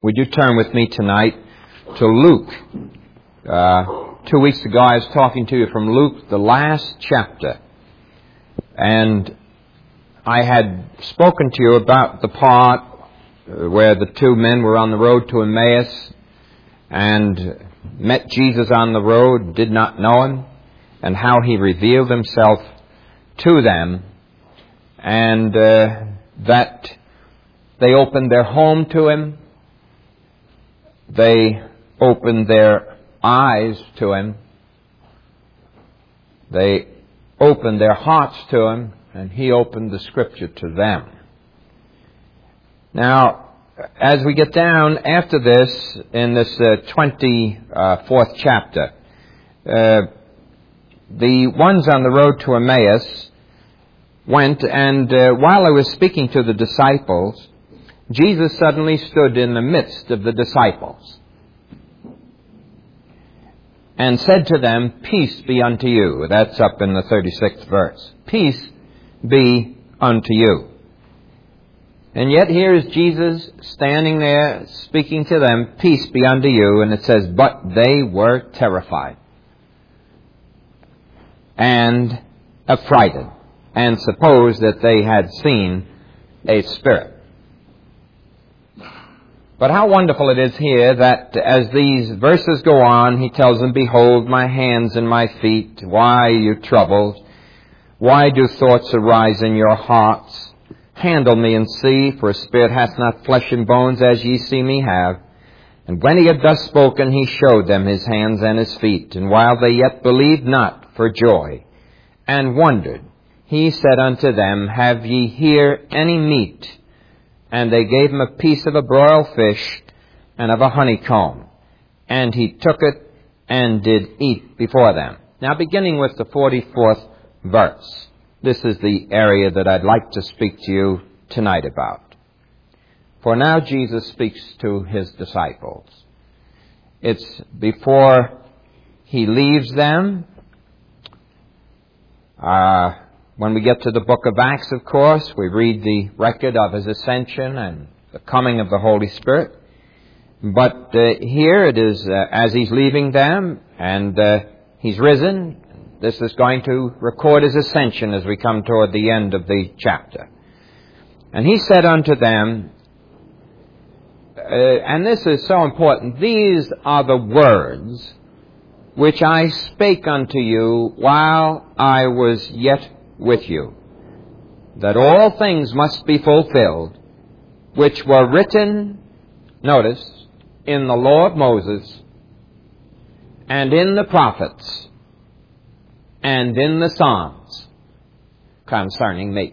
Would you turn with me tonight to Luke? 2 weeks ago I was talking to you from Luke, the last chapter. And I had spoken to you about the part where the two men were on the road to Emmaus and met Jesus on the road, did not know him, and how he revealed himself to them, and that they opened their home to him. They opened their eyes to him. They opened their hearts to him, and he opened the Scripture to them. Now, as we get down after this, in this 24th chapter, the ones on the road to Emmaus went, and while I was speaking to the disciples, Jesus suddenly stood in the midst of the disciples and said to them, "Peace be unto you." That's up in the 36th verse. Peace be unto you. And yet here is Jesus standing there speaking to them, "Peace be unto you." And it says, but they were terrified and affrighted and supposed that they had seen a spirit. But how wonderful it is here that as these verses go on, he tells them, "Behold my hands and my feet. Why are you troubled? Why do thoughts arise in your hearts? Handle me and see, for a spirit hath not flesh and bones, as ye see me have." And when he had thus spoken, he showed them his hands and his feet. And while they yet believed not for joy, and wondered, he said unto them, "Have ye here any meat?" And they gave him a piece of a broiled fish and of a honeycomb. And he took it and did eat before them. Now, beginning with the 44th verse, this is the area that I'd like to speak to you tonight about. For now Jesus speaks to his disciples. It's before he leaves them. When we get to the book of Acts, of course, we read the record of his ascension and the coming of the Holy Spirit. But here it is as he's leaving them and he's risen. This is going to record his ascension as we come toward the end of the chapter. And he said unto them, and this is so important, "These are the words which I spake unto you while I was yet with you, that all things must be fulfilled, which were written," notice, "in the law of Moses, and in the prophets, and in the Psalms concerning me."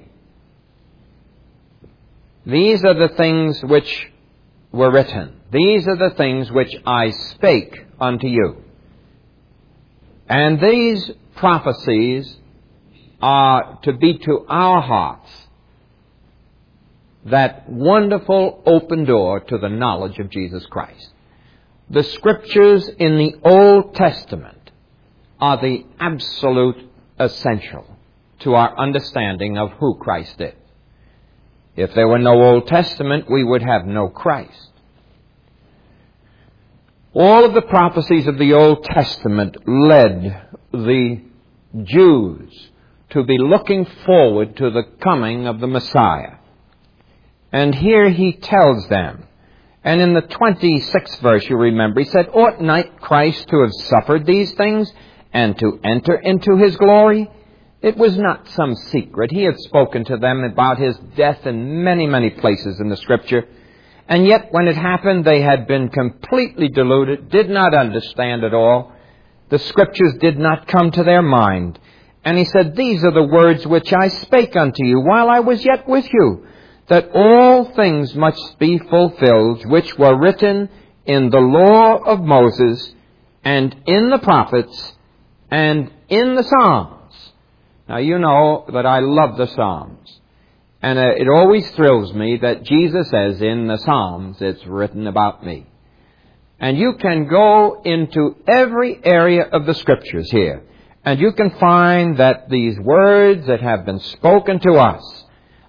These are the things which were written. These are the things which I spake unto you. And these prophecies are to be to our hearts that wonderful open door to the knowledge of Jesus Christ. The Scriptures in the Old Testament are the absolute essential to our understanding of who Christ is. If there were no Old Testament, we would have no Christ. All of the prophecies of the Old Testament led the Jews to be looking forward to the coming of the Messiah. And here he tells them, and in the 26th verse, you remember, he said, "Ought not Christ to have suffered these things and to enter into his glory?" It was not some secret. He had spoken to them about his death in many, many places in the Scripture. And yet, when it happened, they had been completely deluded, did not understand at all. The Scriptures did not come to their mind. And he said, "These are the words which I spake unto you while I was yet with you, that all things must be fulfilled, which were written in the law of Moses, and in the prophets, and in the Psalms." Now, you know that I love the Psalms. And it always thrills me that Jesus says in the Psalms, it's written about me. And you can go into every area of the Scriptures here, and you can find that these words that have been spoken to us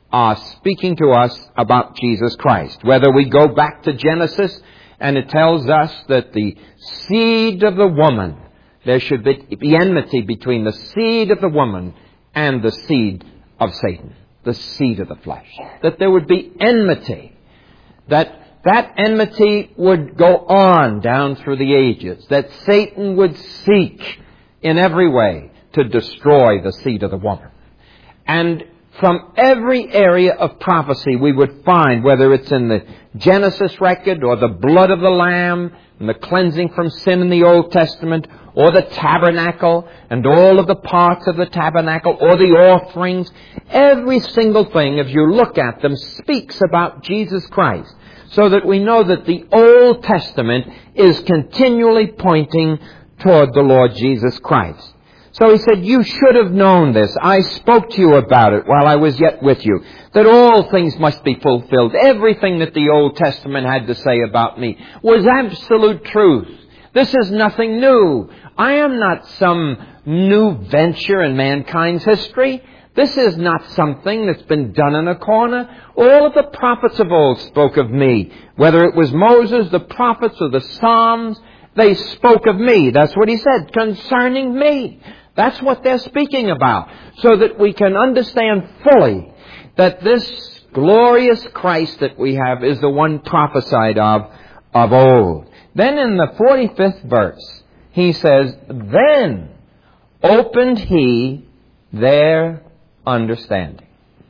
are speaking to us about Jesus Christ. Whether we go back to Genesis, and it tells us that the seed of the woman, there should be enmity between the seed of the woman and the seed of Satan, the seed of the flesh. That there would be enmity. That enmity would go on down through the ages. That Satan would seek in every way to destroy the seed of the woman. And from every area of prophecy we would find, whether it's in the Genesis record or the blood of the Lamb and the cleansing from sin in the Old Testament, or the tabernacle and all of the parts of the tabernacle, or the offerings, every single thing, if you look at them, speaks about Jesus Christ. So that we know that the Old Testament is continually pointing toward the Lord Jesus Christ. So he said, you should have known this. I spoke to you about it while I was yet with you, that all things must be fulfilled. Everything that the Old Testament had to say about me was absolute truth. This is nothing new. I am not some new venture in mankind's history. This is not something that's been done in a corner. All of the prophets of old spoke of me. Whether it was Moses, the prophets, or the Psalms, they spoke of me. That's what he said, concerning me. That's what they're speaking about. So that we can understand fully that this glorious Christ that we have is the one prophesied of old. Then in the 45th verse, he says, then opened he their understanding.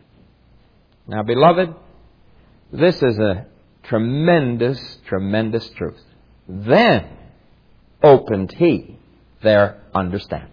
Now, beloved, this is a tremendous, tremendous truth. Then opened he their understanding.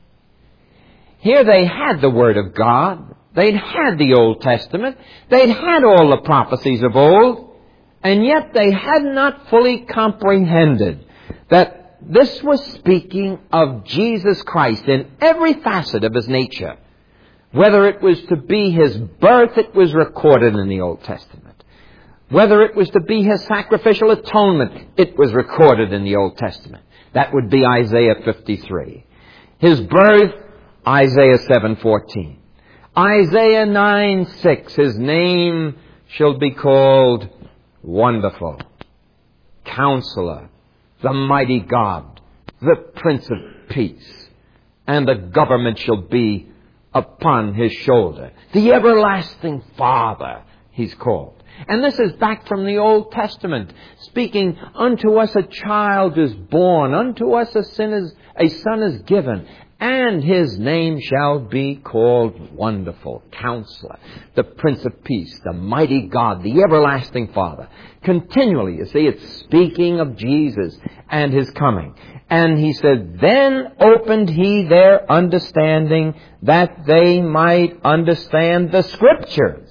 Here they had the Word of God. They'd had the Old Testament. They'd had all the prophecies of old. And yet they had not fully comprehended that this was speaking of Jesus Christ in every facet of his nature. Whether it was to be his birth, it was recorded in the Old Testament. Whether it was to be his sacrificial atonement, it was recorded in the Old Testament. That would be Isaiah 53. His birth, Isaiah 7:14. Isaiah 9:6, his name shall be called Wonderful, Counselor, the Mighty God, the Prince of Peace, and the government shall be upon his shoulder. The Everlasting Father, he's called. And this is back from the Old Testament, speaking, unto us a child is born, unto us a son is given, and his name shall be called Wonderful, Counselor, the Prince of Peace, the Mighty God, the Everlasting Father. Continually, you see, it's speaking of Jesus and his coming. And he said, then opened he their understanding that they might understand the Scriptures.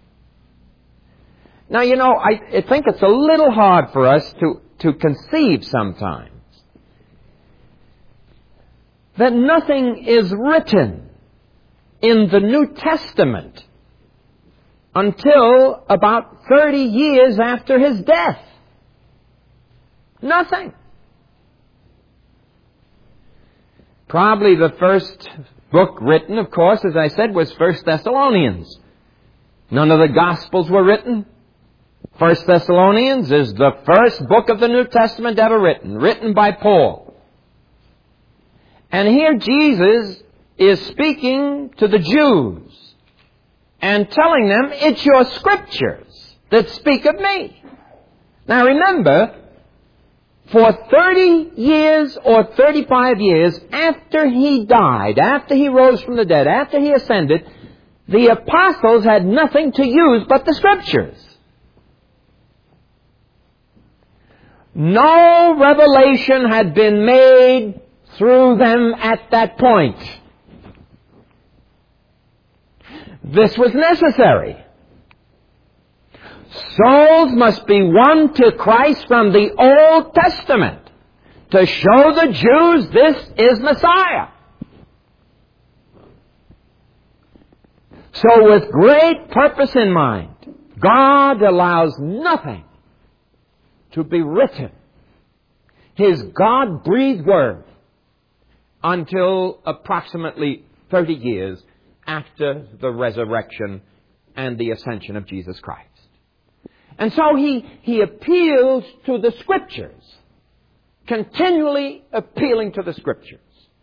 Now, you know, I think it's a little hard for us to conceive sometimes that nothing is written in the New Testament until about 30 years after his death. Nothing. Probably the first book written, of course, as I said, was 1 Thessalonians. None of the Gospels were written. 1 Thessalonians is the first book of the New Testament ever written by Paul. And here Jesus is speaking to the Jews and telling them, it's your Scriptures that speak of me. Now remember, for 30 years or 35 years after he died, after he rose from the dead, after he ascended, the apostles had nothing to use but the Scriptures. No revelation had been made through them at that point. This was necessary. Souls must be won to Christ from the Old Testament to show the Jews this is Messiah. So with great purpose in mind, God allows nothing to be written, His God-breathed Word, until approximately 30 years after the resurrection and the ascension of Jesus Christ. And so he appeals to the Scriptures, continually appealing to the Scriptures.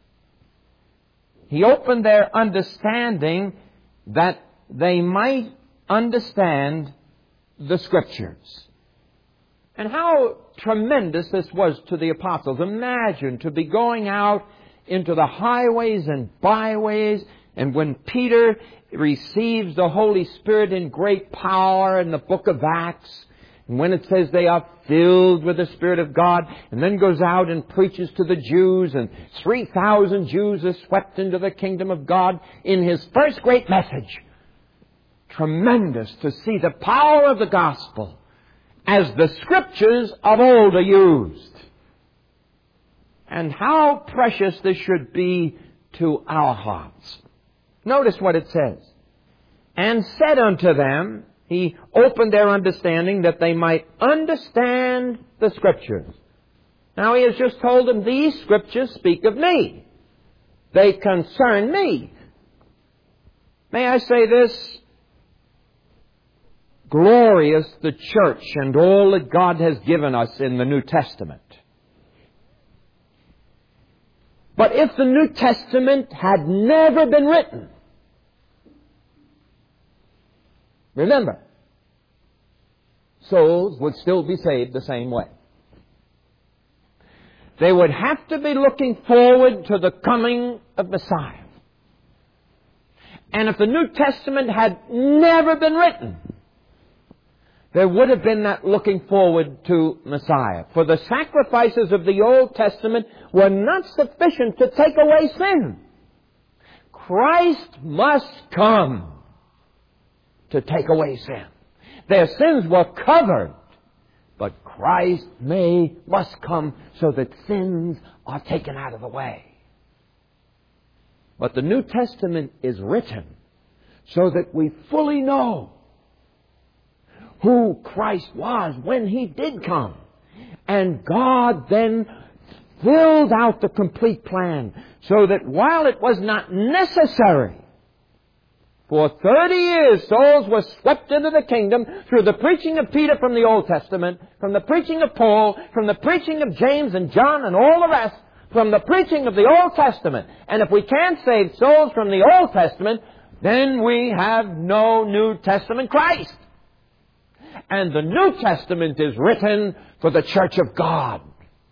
He opened their understanding that they might understand the Scriptures. And how tremendous this was to the apostles. Imagine to be going out into the highways and byways, and when Peter receives the Holy Spirit in great power in the book of Acts, and when it says they are filled with the Spirit of God, and then goes out and preaches to the Jews, and 3,000 Jews are swept into the kingdom of God in his first great message. Tremendous to see the power of the gospel as the Scriptures of old are used. And how precious this should be to our hearts. Notice what it says. And said unto them, he opened their understanding that they might understand the Scriptures. Now he has just told them, these Scriptures speak of me. They concern me. May I say this? Glorious the church and all that God has given us in the New Testament. But if the New Testament had never been written, remember, souls would still be saved the same way. They would have to be looking forward to the coming of Messiah. And if the New Testament had never been written, there would have been that looking forward to Messiah. For the sacrifices of the Old Testament were not sufficient to take away sin. Christ must come to take away sin. Their sins were covered, but Christ must come so that sins are taken out of the way. But the New Testament is written so that we fully know who Christ was when He did come. And God then filled out the complete plan so that while it was not necessary, for 30 years souls were swept into the kingdom through the preaching of Peter from the Old Testament, from the preaching of Paul, from the preaching of James and John and all the rest, from the preaching of the Old Testament. And if we can't save souls from the Old Testament, then we have no New Testament Christ. And the New Testament is written for the church of God.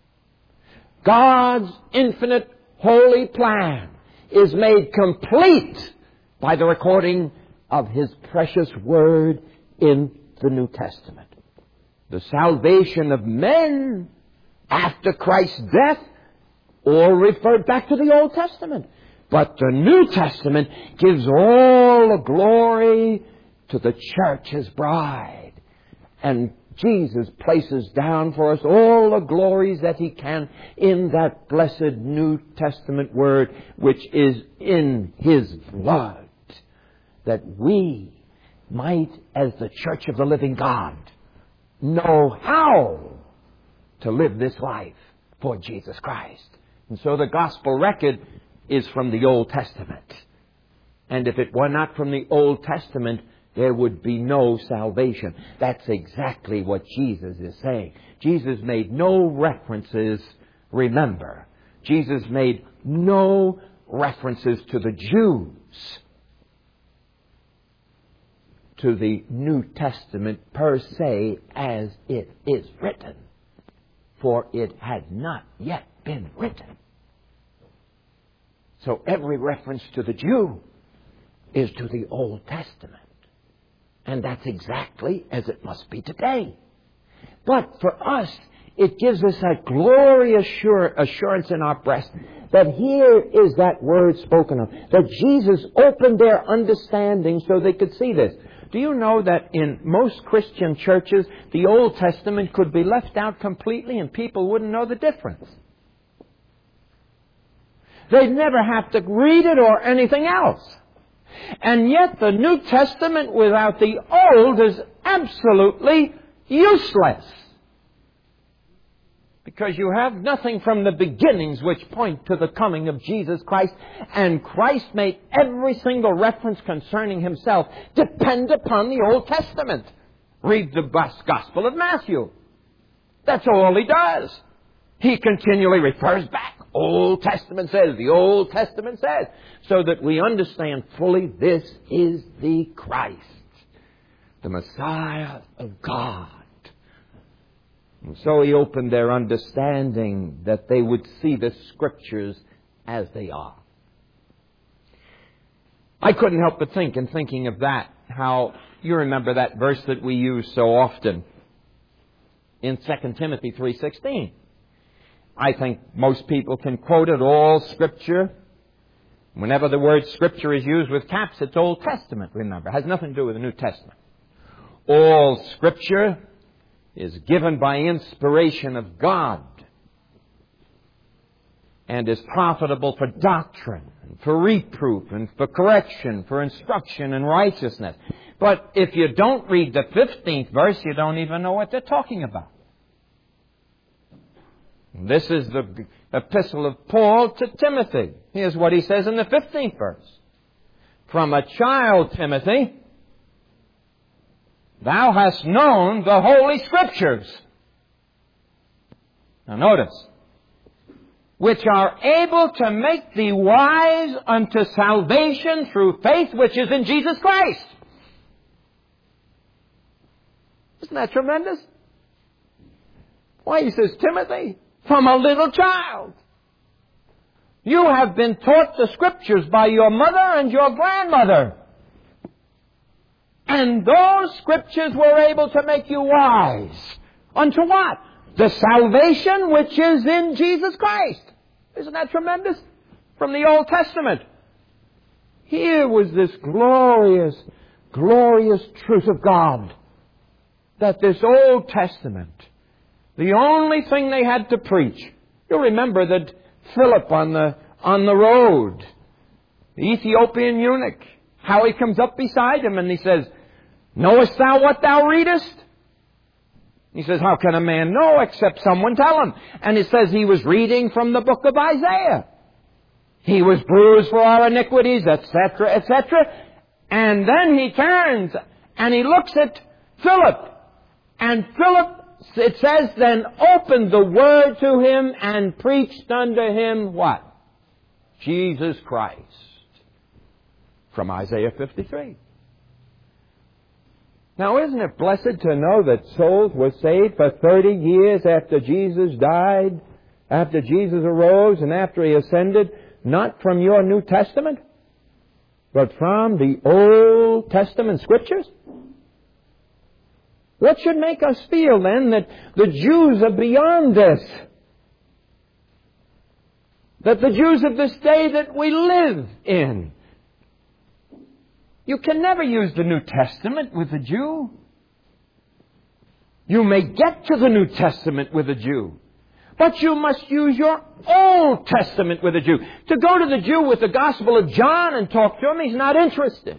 God's infinite holy plan is made complete by the recording of His precious Word in the New Testament. The salvation of men after Christ's death all referred back to the Old Testament. But the New Testament gives all the glory to the church, His bride. And Jesus places down for us all the glories that He can in that blessed New Testament Word, which is in His blood, that we might, as the church of the living God, know how to live this life for Jesus Christ. And so the gospel record is from the Old Testament. And if it were not from the Old Testament, there would be no salvation. That's exactly what Jesus is saying. Jesus made no references, remember, Jesus made no references to the Jews, to the New Testament per se as it is written, for it had not yet been written. So every reference to the Jew is to the Old Testament. And that's exactly as it must be today. But for us, it gives us that glorious assurance in our breast that here is that word spoken of, that Jesus opened their understanding so they could see this. Do you know that in most Christian churches, the Old Testament could be left out completely and people wouldn't know the difference? They'd never have to read it or anything else. And yet the New Testament without the Old is absolutely useless. because you have nothing from the beginnings which point to the coming of Jesus Christ. And Christ made every single reference concerning himself depend upon the Old Testament. Read the Gospel of Matthew. That's all he does. He continually refers back. Old Testament says, the Old Testament says, so that we understand fully this is the Christ, the Messiah of God. And so he opened their understanding that they would see the Scriptures as they are. I couldn't help but think, in thinking of that, how you remember that verse that we use so often in 2 Timothy 3:16. I think most people can quote it, all Scripture. Whenever the word Scripture is used with caps, it's Old Testament, remember. It has nothing to do with the New Testament. All Scripture is given by inspiration of God and is profitable for doctrine, and for reproof, and for correction, for instruction in righteousness. But if you don't read the 15th verse, you don't even know what they're talking about. This is the epistle of Paul to Timothy. Here's what he says in the 15th verse. From a child, Timothy, thou hast known the Holy Scriptures. Now notice. Which are able to make thee wise unto salvation through faith which is in Jesus Christ. Isn't that tremendous? Why, he says, Timothy, from a little child, you have been taught the Scriptures by your mother and your grandmother. And those Scriptures were able to make you wise. Unto what? The salvation which is in Jesus Christ. Isn't that tremendous? From the Old Testament. Here was this glorious, glorious truth of God. That this Old Testament, the only thing they had to preach. You'll remember that Philip on the road, the Ethiopian eunuch, how he comes up beside him and he says, knowest thou what thou readest? He says, how can a man know except someone tell him? And it says he was reading from the book of Isaiah. He was bruised for our iniquities, etc., etc. And then he turns and he looks at Philip. And Philip, it says, then opened the word to him and preached unto him what? Jesus Christ. From Isaiah 53. Now, isn't it blessed to know that souls were saved for 30 years after Jesus died, after Jesus arose, and after he ascended, not from your New Testament, but from the Old Testament Scriptures? What should make us feel, then, that the Jews are beyond this? That the Jews of this day that we live in, you can never use the New Testament with a Jew. You may get to the New Testament with a Jew, but you must use your Old Testament with a Jew. To go to the Jew with the Gospel of John and talk to him, he's not interested.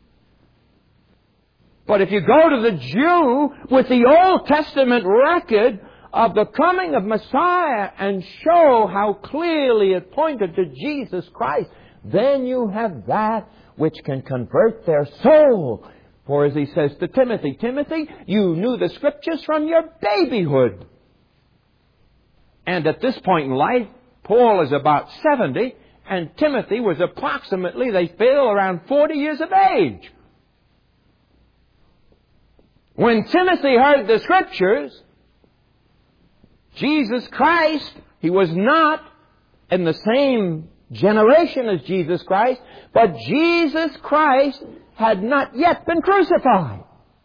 But if you go to the Jew with the Old Testament record of the coming of Messiah and show how clearly it pointed to Jesus Christ, then you have that which can convert their soul. For as he says to Timothy, Timothy, you knew the Scriptures from your babyhood. And at this point in life, Paul is about 70, and Timothy was approximately, they feel, around 40 years of age. When Timothy heard the Scriptures, Jesus Christ, he was not in the same generation as Jesus Christ, but Jesus Christ had not yet been crucified.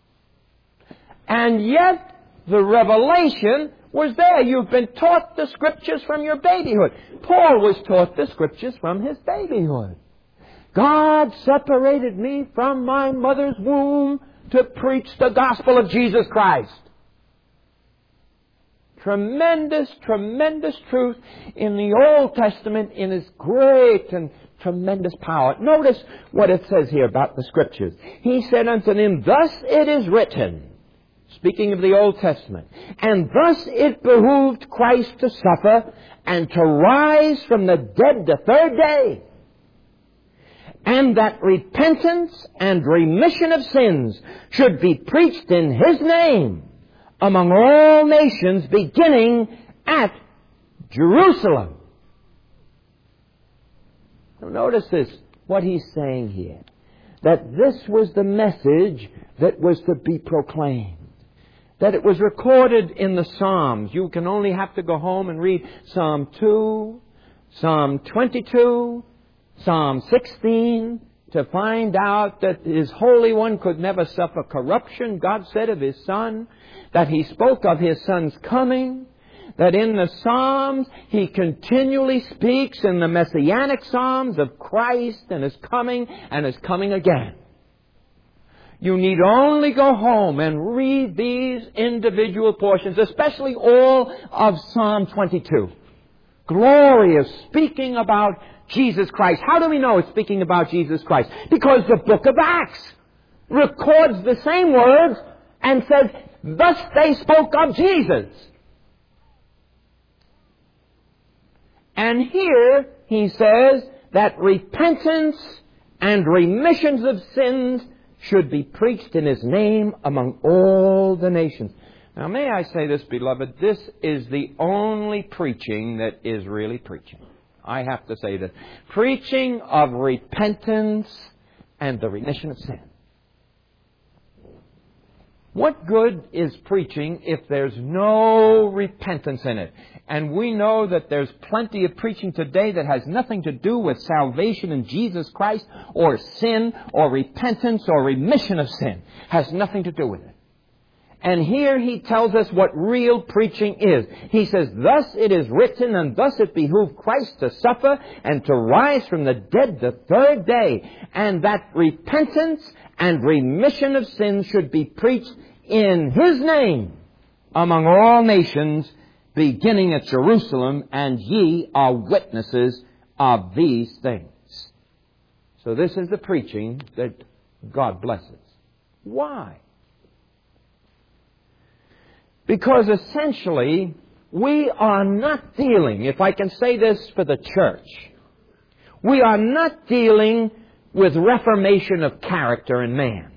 And yet the revelation was there. You've been taught the Scriptures from your babyhood. Paul was taught the Scriptures from his babyhood. God separated me from my mother's womb to preach the gospel of Jesus Christ. Tremendous, tremendous truth in the Old Testament in its great and tremendous power. Notice what it says here about the Scriptures. He said unto them, thus it is written. speaking of the Old Testament. And thus it behooved Christ to suffer and to rise from the dead the third day, and that repentance and remission of sins should be preached in His name among all nations, beginning at Jerusalem. Now notice this, what he's saying here, that this was the message that was to be proclaimed, that it was recorded in the Psalms. You can only have to go home and read Psalm 2, Psalm 22, Psalm 16, to find out that His Holy One could never suffer corruption. God said of His Son, that He spoke of His Son's coming, that in the Psalms He continually speaks in the Messianic Psalms of Christ and His coming again. You need only go home and read these individual portions, especially all of Psalm 22. Glorious, speaking about Jesus Christ. How do we know it's speaking about Jesus Christ? Because the book of Acts records the same words and says, thus they spoke of Jesus. And here he says that repentance and remissions of sins should be preached in His name among all the nations. Now may I say this, beloved, this is the only preaching that is really preaching. I have to say this. Preaching of repentance and the remission of sin. What good is preaching if there's no repentance in it? And we know that there's plenty of preaching today that has nothing to do with salvation in Jesus Christ, or sin, or repentance, or remission of sin. Has nothing to do with it. And here he tells us what real preaching is. He says, thus it is written, and thus it behooved Christ to suffer and to rise from the dead the third day, and that repentance and remission of sins should be preached in His name among all nations, beginning at Jerusalem, and ye are witnesses of these things. So this is the preaching that God blesses. Why? Because essentially, we are not dealing, if I can say this for the church, we are not dealing with reformation of character in man.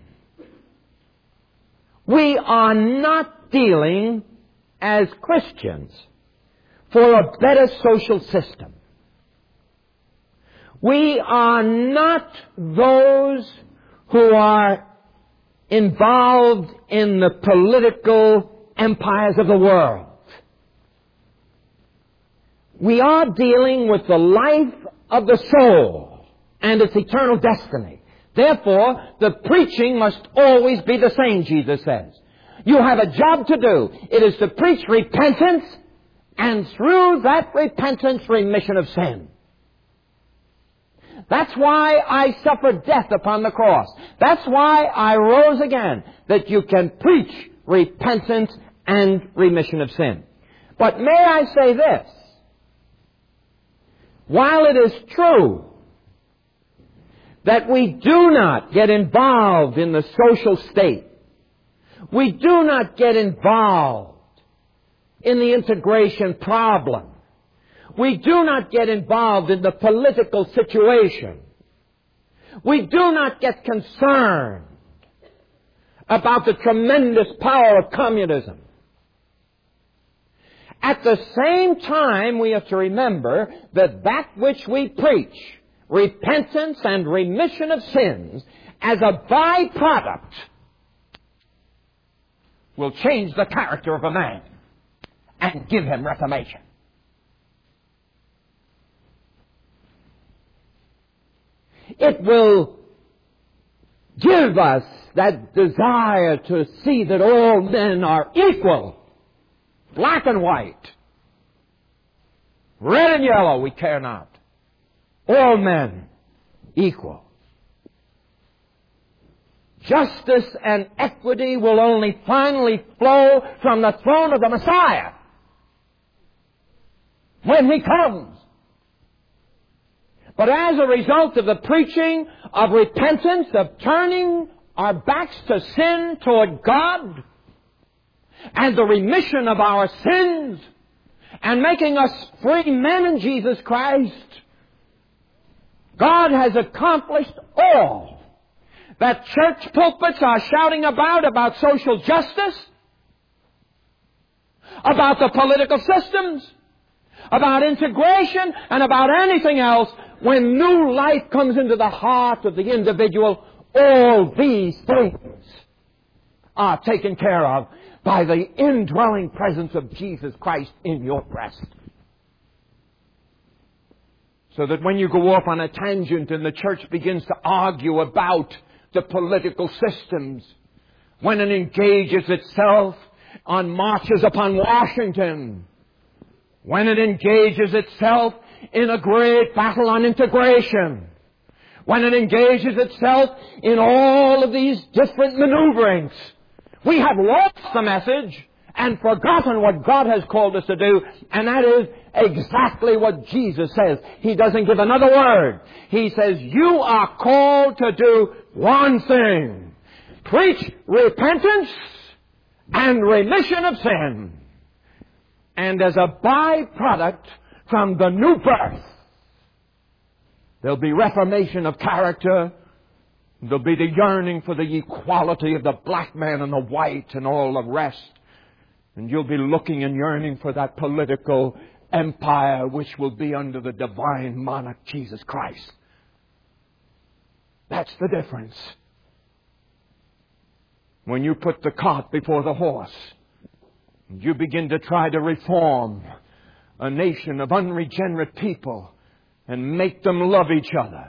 We are not dealing as Christians for a better social system. We are not those who are involved in the political empires of the world. We are dealing with the life of the soul and its eternal destiny. Therefore, the preaching must always be the same, Jesus says. You have a job to do. It is to preach repentance, and through that repentance, remission of sin. That's why I suffered death upon the cross. That's why I rose again, that you can preach repentance and remission of sin. But may I say this? While it is true that we do not get involved in the social state, we do not get involved in the integration problem, we do not get involved in the political situation, we do not get concerned about the tremendous power of communism. At the same time, we have to remember that which we preach, repentance and remission of sins, as a byproduct, will change the character of a man and give him reformation. It will give us that desire to see that all men are equal, black and white, red and yellow, we care not. All men equal. Justice and equity will only finally flow from the throne of the Messiah when He comes. But as a result of the preaching of repentance, of turning our backs to sin toward God, and the remission of our sins and making us free men in Jesus Christ, God has accomplished all that church pulpits are shouting about social justice, about the political systems, about integration, and about anything else. When new life comes into the heart of the individual, all these things are taken care of by the indwelling presence of Jesus Christ in your breast. So that when you go off on a tangent and the church begins to argue about the political systems, when it engages itself on marches upon Washington, when it engages itself in a great battle on integration, when it engages itself in all of these different maneuverings, we have lost the message and forgotten what God has called us to do, and that is exactly what Jesus says. He doesn't give another word. He says, you are called to do one thing: preach repentance and remission of sin. And as a byproduct from the new birth, there'll be reformation of character. There'll be the yearning for the equality of the black man and the white and all the rest. And you'll be looking and yearning for that political empire which will be under the divine monarch, Jesus Christ. That's the difference. When you put the cart before the horse, you begin to try to reform a nation of unregenerate people and make them love each other,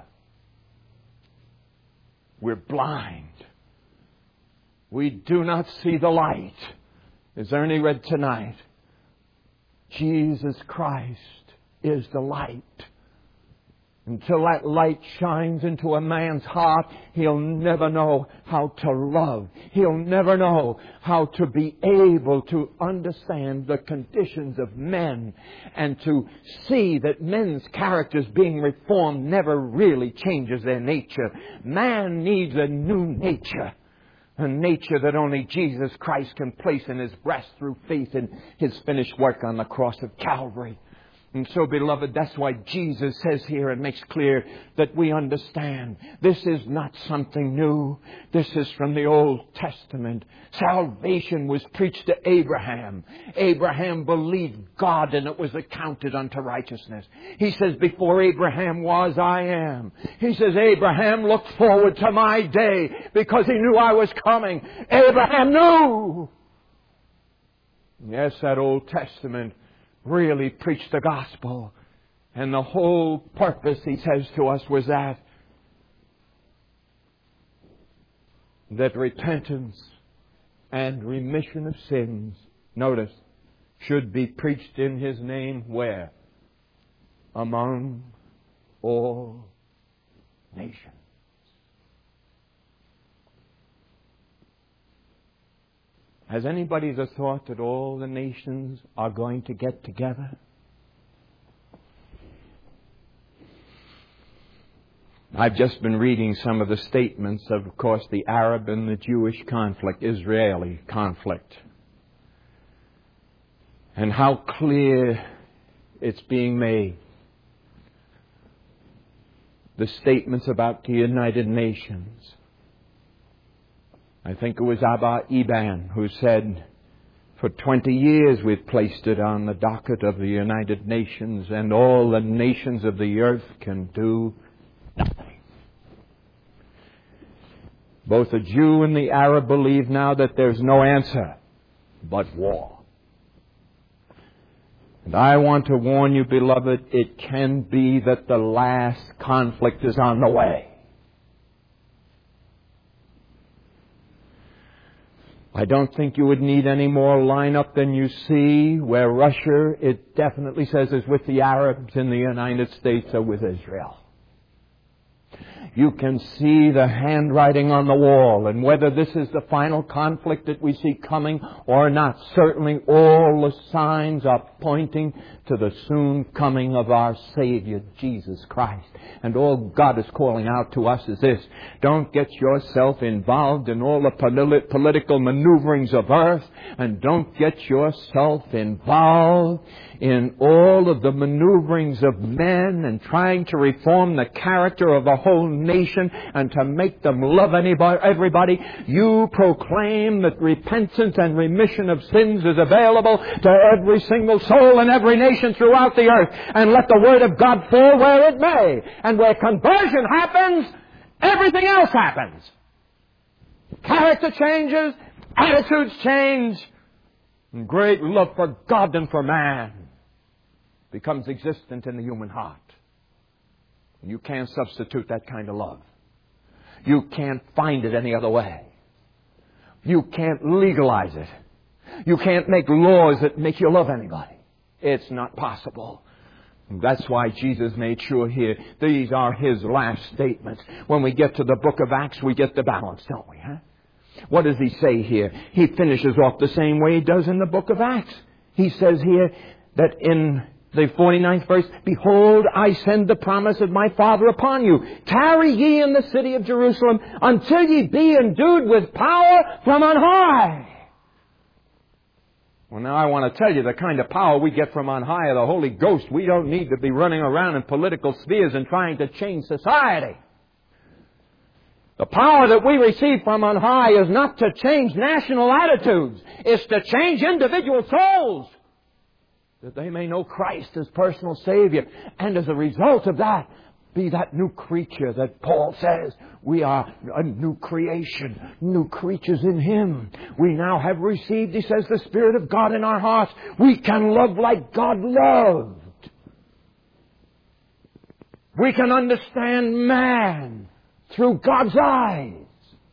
we're blind. We do not see the light. As Ernie read tonight, Jesus Christ is the light. Until that light shines into a man's heart, he'll never know how to love. He'll never know how to be able to understand the conditions of men and to see that men's characters being reformed never really changes their nature. Man needs a new nature. A nature that only Jesus Christ can place in his breast through faith in his finished work on the cross of Calvary. And so, beloved, that's why Jesus says here and makes clear that we understand this is not something new. This is from the Old Testament. Salvation was preached to Abraham. Abraham believed God and it was accounted unto righteousness. He says, before Abraham was, I am. He says, Abraham looked forward to my day because he knew I was coming. Abraham knew. Yes, that Old Testament really preached the gospel. And the whole purpose, he says to us, was that repentance and remission of sins, notice, should be preached in his name where? Among all nations. Has anybody the thought that all the nations are going to get together? I've just been reading some of the statements of course, the Arab and the Jewish conflict, Israeli conflict. And how clear it's being made. The statements about the United Nations. I think it was Abba Eban who said, for 20 years we've placed it on the docket of the United Nations and all the nations of the earth can do nothing. Both the Jew and the Arab believe now that there's no answer but war. And I want to warn you, beloved, it can be that the last conflict is on the way. I don't think you would need any more lineup than you see where Russia, it definitely says, is with the Arabs and the United States are with Israel. You can see the handwriting on the wall, and whether this is the final conflict that we see coming or not, certainly all the signs are pointing to the soon coming of our Savior, Jesus Christ. And all God is calling out to us is this: don't get yourself involved in all the political maneuverings of earth, and don't get yourself involved in all of the maneuverings of men and trying to reform the character of a whole nation and to make them love everybody. You proclaim that repentance and remission of sins is available to every single soul in every nation throughout the earth, and let the Word of God fall where it may. And where conversion happens, everything else happens. Character changes, attitudes change, and great love for God and for man becomes existent in the human heart. You can't substitute that kind of love. You can't find it any other way. You can't legalize it. You can't make laws that make you love anybody. It's not possible. That's why Jesus made sure here, these are His last statements. When we get to the book of Acts, we get the balance, don't we? Huh? What does He say here? He finishes off the same way He does in the book of Acts. He says here that in the 49th verse, "Behold, I send the promise of my Father upon you. Tarry ye in the city of Jerusalem until ye be endued with power from on high." Well, now I want to tell you the kind of power we get from on high of the Holy Ghost. We don't need to be running around in political spheres and trying to change society. The power that we receive from on high is not to change national attitudes. It's to change individual souls, that they may know Christ as personal Savior. And as a result of that, be that new creature that Paul says we are a new creation, new creatures in Him. We now have received, he says, the Spirit of God in our hearts. We can love like God loved. We can understand man through God's eyes.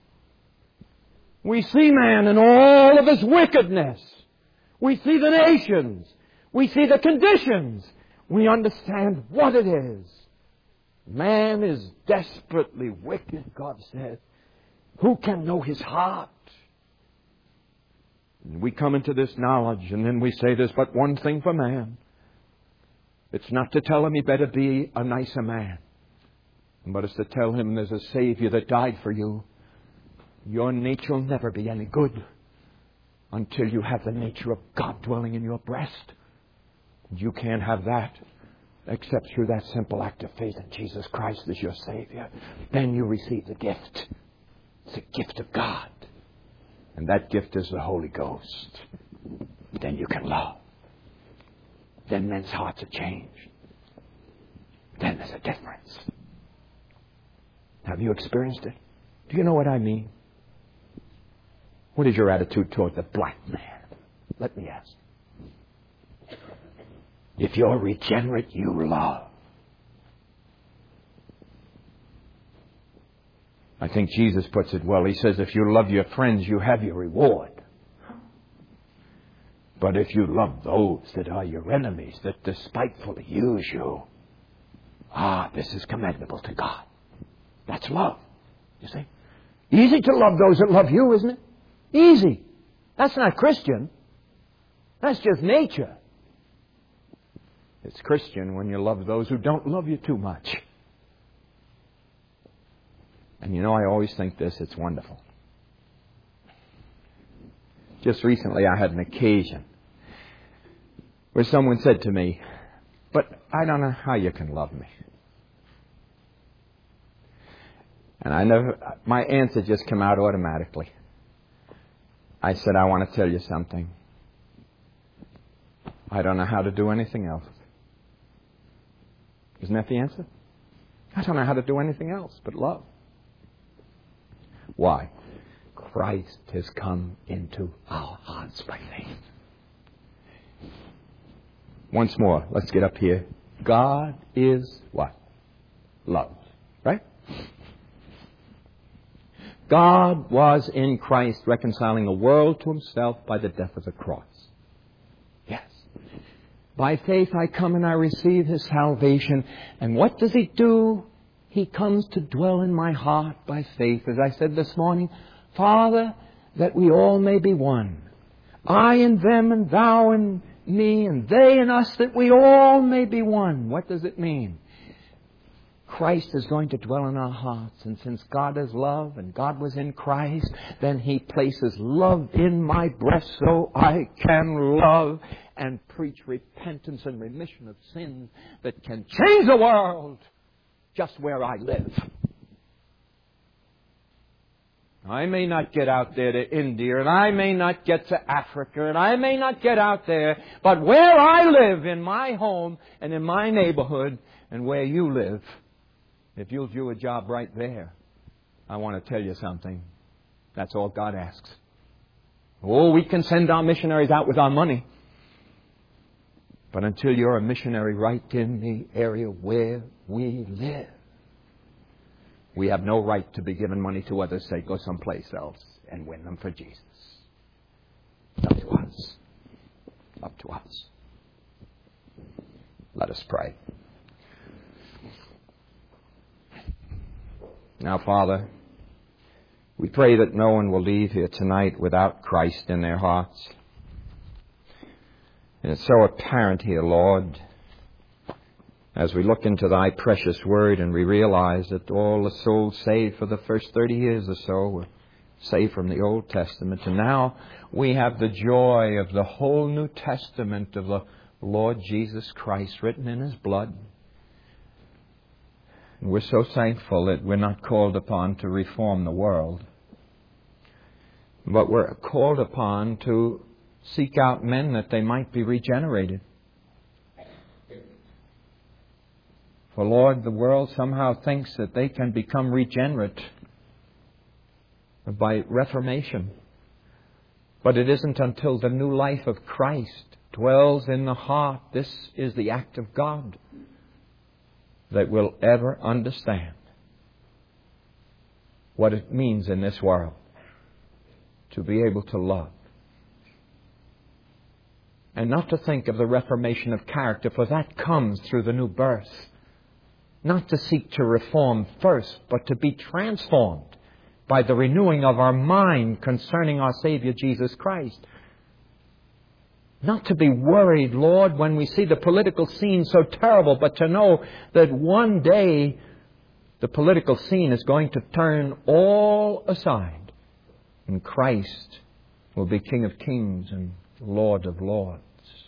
We see man in all of his wickedness. We see the nations. We see the conditions. We understand what it is. Man is desperately wicked, God said. Who can know his heart? And we come into this knowledge, and then we say there's but one thing for man. It's not to tell him he better be a nicer man, but it's to tell him there's a Savior that died for you. Your nature will never be any good until you have the nature of God dwelling in your breast. You can't have that except through that simple act of faith in Jesus Christ as your Savior. Then you receive the gift. It's a gift of God. And that gift is the Holy Ghost. Then you can love. Then men's hearts are changed. Then there's a difference. Have you experienced it? Do you know what I mean? What is your attitude toward the black man? Let me ask. If you're regenerate, you love. I think Jesus puts it well. He says, if you love your friends, you have your reward. But if you love those that are your enemies, that despitefully use you, this is commendable to God. That's love, you see. Easy to love those that love you, isn't it? Easy. That's not Christian. That's just nature. It's Christian when you love those who don't love you too much. And you know, I always think this, it's wonderful. Just recently I had an occasion where someone said to me, but I don't know how you can love me. And my answer just came out automatically. I said, I want to tell you something. I don't know how to do anything else. Isn't that the answer? I don't know how to do anything else but love. Why? Christ has come into our hearts by faith. Once more, let's get up here. God is what? Love. Right? God was in Christ reconciling the world to Himself by the death of the cross. Yes. By faith I come and I receive His salvation. And what does He do? He comes to dwell in my heart by faith. As I said this morning, Father, that we all may be one. I and them and thou and me and they and us, that we all may be one. What does it mean? Christ is going to dwell in our hearts. And since God is love and God was in Christ, then He places love in my breast so I can love and preach repentance and remission of sins that can change the world just where I live. I may not get out there to India, and I may not get to Africa, and I may not get out there, but where I live, in my home and in my neighborhood, and where you live, if you'll do a job right there, I want to tell you something. That's all God asks. Oh, we can send our missionaries out with our money. But until you're a missionary right in the area where we live, we have no right to be giving money to others, say, go someplace else and win them for Jesus. Up to us. Up to us. Let us pray. Now, Father, we pray that no one will leave here tonight without Christ in their hearts. And it's so apparent here, Lord, as we look into Thy precious Word and we realize that all the souls saved for the first 30 years or so were saved from the Old Testament. And now we have the joy of the whole New Testament of the Lord Jesus Christ written in His blood. And we're so thankful that we're not called upon to reform the world, but we're called upon to seek out men that they might be regenerated. For, Lord, the world somehow thinks that they can become regenerate by reformation. But it isn't until the new life of Christ dwells in the heart, this is the act of God, that we'll ever understand what it means in this world to be able to love. And not to think of the reformation of character, for that comes through the new birth. Not to seek to reform first, but to be transformed by the renewing of our mind concerning our Savior Jesus Christ. Not to be worried, Lord, when we see the political scene so terrible, but to know that one day the political scene is going to turn all aside, and Christ will be King of Kings and Lord of Lords.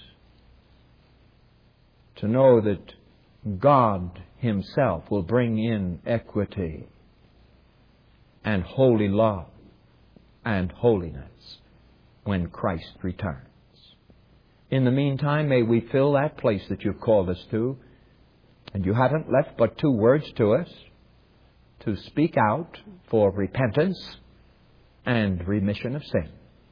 To know that God Himself will bring in equity and holy love and holiness when Christ returns. In the meantime, may we fill that place that you've called us to. And you haven't left but 2 words to us: to speak out for repentance and remission of sin.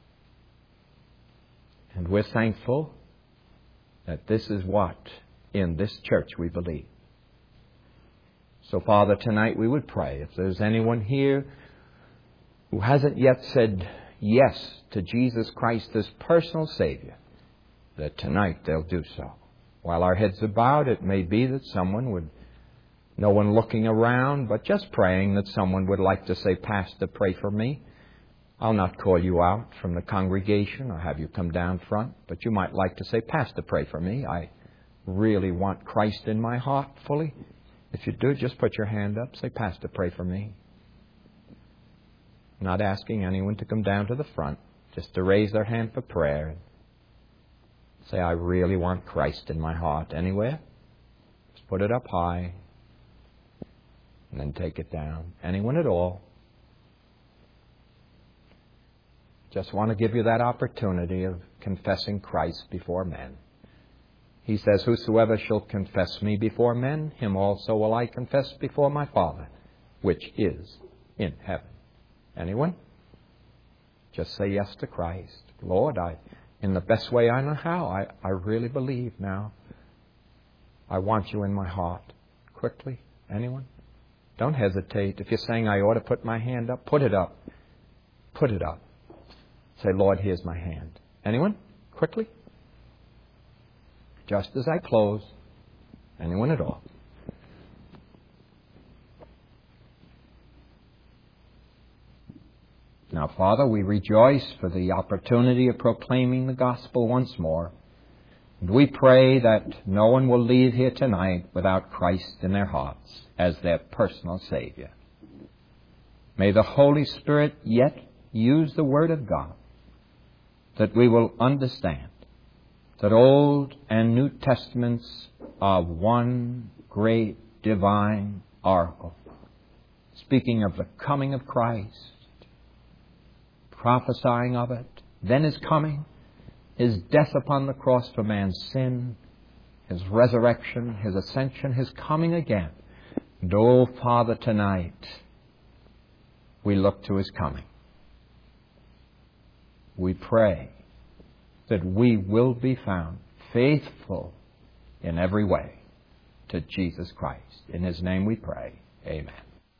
And we're thankful that this is what in this church we believe. So, Father, tonight we would pray, if there's anyone here who hasn't yet said yes to Jesus Christ as personal Savior, that tonight they'll do so. While our heads are bowed, it may be that someone would, no one looking around, but just praying, that someone would like to say, Pastor, pray for me. I'll not call you out from the congregation or have you come down front, but you might like to say, Pastor, pray for me. I really want Christ in my heart fully. If you do, just put your hand up. Say, Pastor, pray for me. Not asking anyone to come down to the front, just to raise their hand for prayer. Say, I really want Christ in my heart. Anywhere? Just put it up high and then take it down. Anyone at all? Just want to give you that opportunity of confessing Christ before men. He says, whosoever shall confess me before men, him also will I confess before my Father, which is in heaven. Anyone? Just say yes to Christ. Lord, in the best way I know how, I really believe now. I want you in my heart. Quickly. Anyone? Don't hesitate. If you're saying I ought to put my hand up, put it up. Put it up. Say, Lord, here's my hand. Anyone? Quickly. Just as I close. Anyone at all? Now, Father, we rejoice for the opportunity of proclaiming the gospel once more. And we pray that no one will leave here tonight without Christ in their hearts as their personal Savior. May the Holy Spirit yet use the Word of God that we will understand that Old and New Testaments are one great divine oracle, speaking of the coming of Christ, prophesying of it, then His coming, His death upon the cross for man's sin, His resurrection, His ascension, His coming again. And, oh, Father, tonight we look to His coming. We pray that we will be found faithful in every way to Jesus Christ. In His name we pray. Amen.